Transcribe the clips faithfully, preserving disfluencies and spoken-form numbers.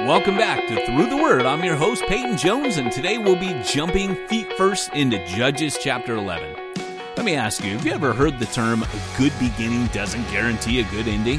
Welcome back to Through the Word. I'm your host, Peyton Jones, and today we'll be jumping feet first into Judges chapter eleven. Let me ask you, have you ever heard the term, a good beginning doesn't guarantee a good ending?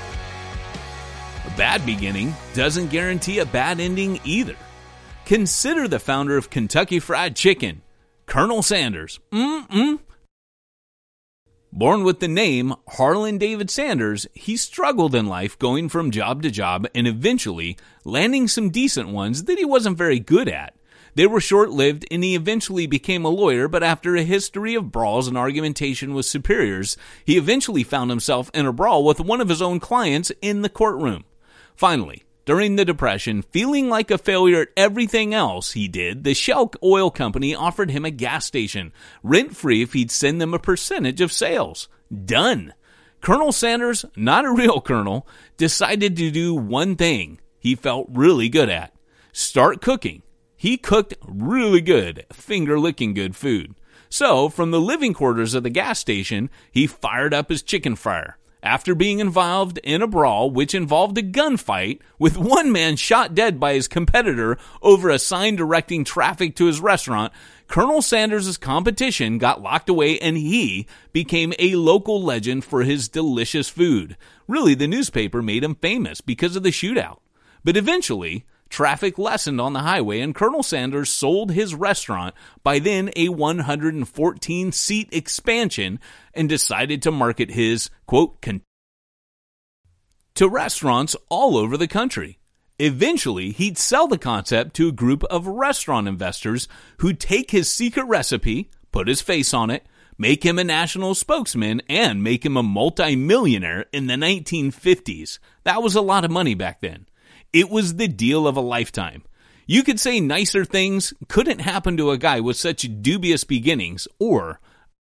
A bad beginning doesn't guarantee a bad ending either. Consider the founder of Kentucky Fried Chicken, Colonel Sanders. Mm-mm. Born with the name Harlan David Sanders, he struggled in life going from job to job and eventually landing some decent ones that he wasn't very good at. They were short-lived and he eventually became a lawyer, but after a history of brawls and argumentation with superiors, he eventually found himself in a brawl with one of his own clients in the courtroom. Finally, during the Depression, feeling like a failure at everything else he did, the Shell Oil Company offered him a gas station, rent-free if he'd send them a percentage of sales. Done. Colonel Sanders, not a real colonel, decided to do one thing he felt really good at. Start cooking. He cooked really good, finger-licking good food. So, from the living quarters of the gas station, he fired up his chicken fryer. After being involved in a brawl, which involved a gunfight, with one man shot dead by his competitor over a sign directing traffic to his restaurant, Colonel Sanders' competition got locked away and he became a local legend for his delicious food. Really, the newspaper made him famous because of the shootout. But eventually, traffic lessened on the highway and Colonel Sanders sold his restaurant, by then a one hundred fourteen seat expansion, and decided to market his, quote, con- to restaurants all over the country. Eventually, he'd sell the concept to a group of restaurant investors who'd take his secret recipe, put his face on it, make him a national spokesman, and make him a multimillionaire in the nineteen fifties. That was a lot of money back then. It was the deal of a lifetime. You could say nicer things couldn't happen to a guy with such dubious beginnings, or...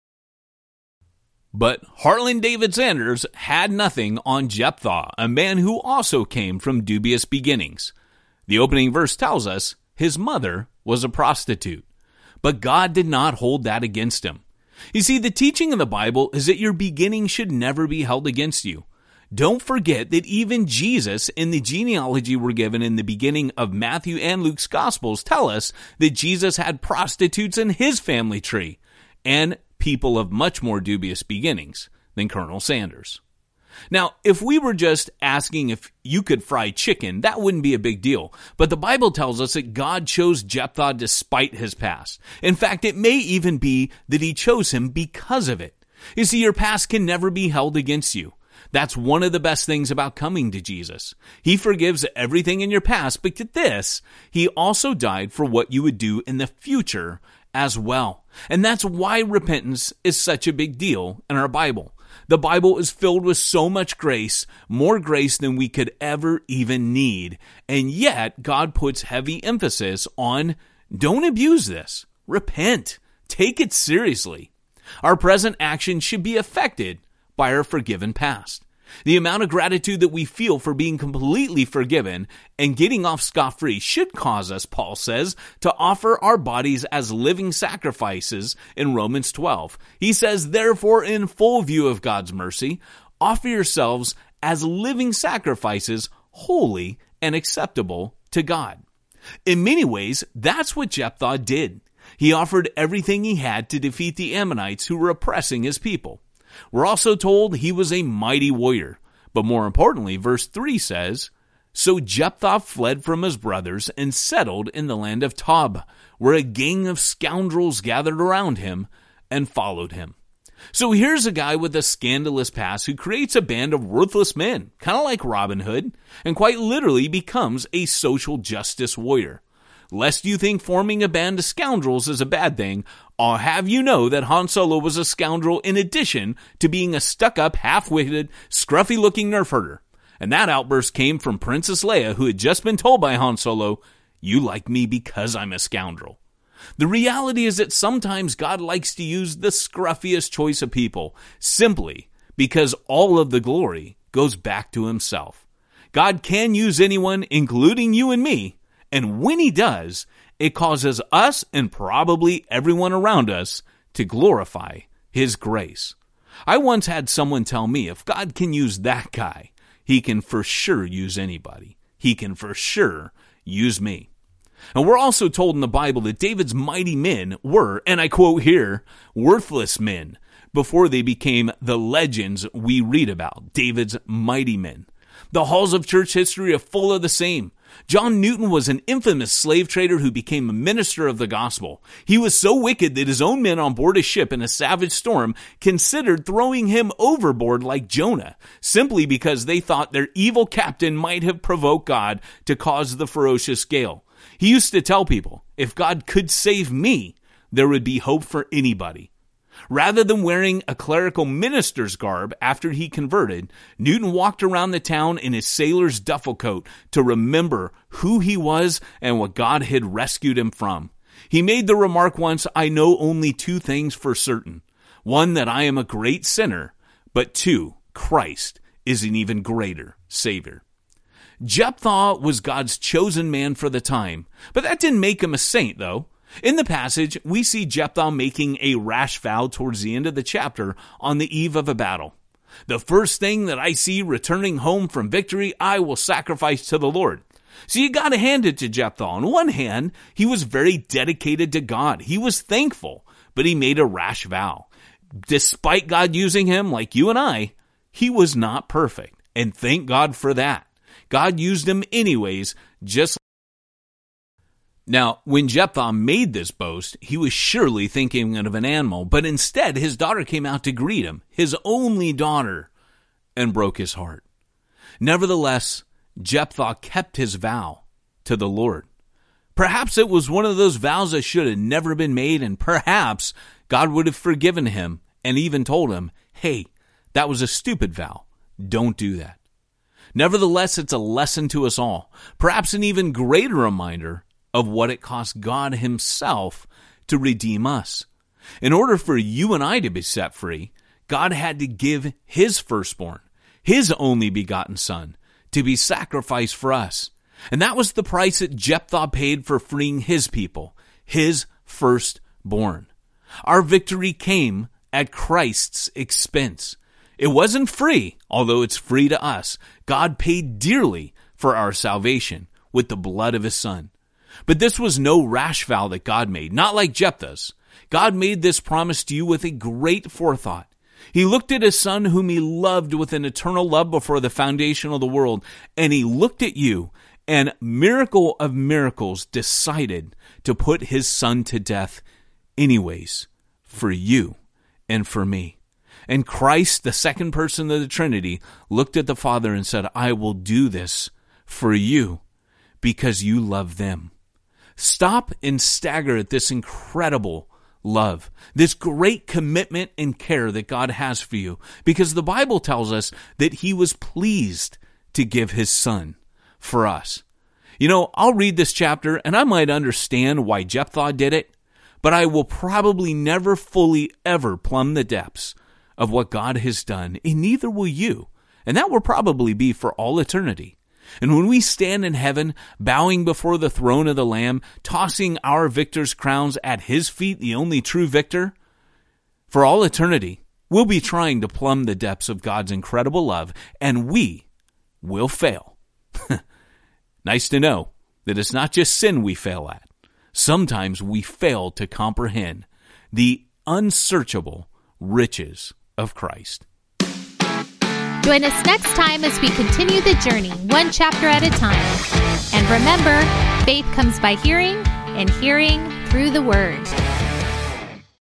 But Harlan David Sanders had nothing on Jephthah, a man who also came from dubious beginnings. The opening verse tells us his mother was a prostitute. But God did not hold that against him. You see, the teaching of the Bible is that your beginning should never be held against you. Don't forget that even Jesus in the genealogy we're given in the beginning of Matthew and Luke's Gospels tell us that Jesus had prostitutes in his family tree and people of much more dubious beginnings than Colonel Sanders. Now, if we were just asking if you could fry chicken, that wouldn't be a big deal. But the Bible tells us that God chose Jephthah despite his past. In fact, it may even be that he chose him because of it. You see, your past can never be held against you. That's one of the best things about coming to Jesus. He forgives everything in your past, but get this, he also died for what you would do in the future as well. And that's why repentance is such a big deal in our Bible. The Bible is filled with so much grace, more grace than we could ever even need. And yet, God puts heavy emphasis on, don't abuse this. Repent. Take it seriously. Our present action should be affected by our forgiven past. The amount of gratitude that we feel for being completely forgiven and getting off scot-free should cause us, Paul says, to offer our bodies as living sacrifices in Romans twelve. He says, therefore, in full view of God's mercy, offer yourselves as living sacrifices, holy and acceptable to God. In many ways, that's what Jephthah did. He offered everything he had to defeat the Ammonites who were oppressing his people. We're also told he was a mighty warrior. But more importantly, verse three says, so Jephthah fled from his brothers and settled in the land of Tob, where a gang of scoundrels gathered around him and followed him. So here's a guy with a scandalous past who creates a band of worthless men, kind of like Robin Hood, and quite literally becomes a social justice warrior. Lest you think forming a band of scoundrels is a bad thing, I'll have you know that Han Solo was a scoundrel in addition to being a stuck-up, half-witted, scruffy-looking nerf herder. And that outburst came from Princess Leia, who had just been told by Han Solo, you like me because I'm a scoundrel. The reality is that sometimes God likes to use the scruffiest choice of people, simply because all of the glory goes back to himself. God can use anyone, including you and me, and when he does, it causes us and probably everyone around us to glorify his grace. I once had someone tell me if God can use that guy, he can for sure use anybody. he can for sure use me. And we're also told in the Bible that David's mighty men were, and I quote here, worthless men before they became the legends we read about, David's mighty men. The halls of church history are full of the same. John Newton was an infamous slave trader who became a minister of the gospel. He was so wicked that his own men on board a ship in a savage storm considered throwing him overboard like Jonah, simply because they thought their evil captain might have provoked God to cause the ferocious gale. He used to tell people, if God could save me, there would be hope for anybody. Rather than wearing a clerical minister's garb after he converted, Newton walked around the town in his sailor's duffel coat to remember who he was and what God had rescued him from. He made the remark once, I know only two things for certain. One, that I am a great sinner, but two, Christ is an even greater Savior. Jephthah was God's chosen man for the time, but that didn't make him a saint, though. In the passage, we see Jephthah making a rash vow towards the end of the chapter on the eve of a battle. The first thing that I see returning home from victory, I will sacrifice to the Lord. So you got to hand it to Jephthah. On one hand, he was very dedicated to God. He was thankful, but he made a rash vow. Despite God using him, like you and I, he was not perfect. And thank God for that. God used him anyways, just like Now, when Jephthah made this boast, he was surely thinking of an animal, but instead his daughter came out to greet him, his only daughter, and broke his heart. Nevertheless, Jephthah kept his vow to the Lord. Perhaps it was one of those vows that should have never been made, and perhaps God would have forgiven him and even told him, hey, that was a stupid vow. Don't do that. Nevertheless, it's a lesson to us all, perhaps an even greater reminder of what it cost God himself to redeem us. In order for you and I to be set free, God had to give his firstborn, his only begotten son, to be sacrificed for us. And that was the price that Jephthah paid for freeing his people, his firstborn. Our victory came at Christ's expense. It wasn't free, although it's free to us. God paid dearly for our salvation with the blood of his son. But this was no rash vow that God made, not like Jephthah's. God made this promise to you with a great forethought. He looked at his son whom he loved with an eternal love before the foundation of the world, and he looked at you and, miracle of miracles, decided to put his son to death anyways, for you and for me. And Christ, the second person of the Trinity, looked at the Father and said, I will do this for you because you love them. Stop and stagger at this incredible love, this great commitment and care that God has for you, because the Bible tells us that he was pleased to give his son for us. You know, I'll read this chapter and I might understand why Jephthah did it, but I will probably never fully ever plumb the depths of what God has done, and neither will you. And that will probably be for all eternity. And when we stand in heaven, bowing before the throne of the Lamb, tossing our victor's crowns at his feet, the only true victor, for all eternity, we'll be trying to plumb the depths of God's incredible love, and we will fail. Nice to know that it's not just sin we fail at. Sometimes we fail to comprehend the unsearchable riches of Christ. Join us next time as we continue the journey, one chapter at a time. And remember, faith comes by hearing, and hearing through the Word.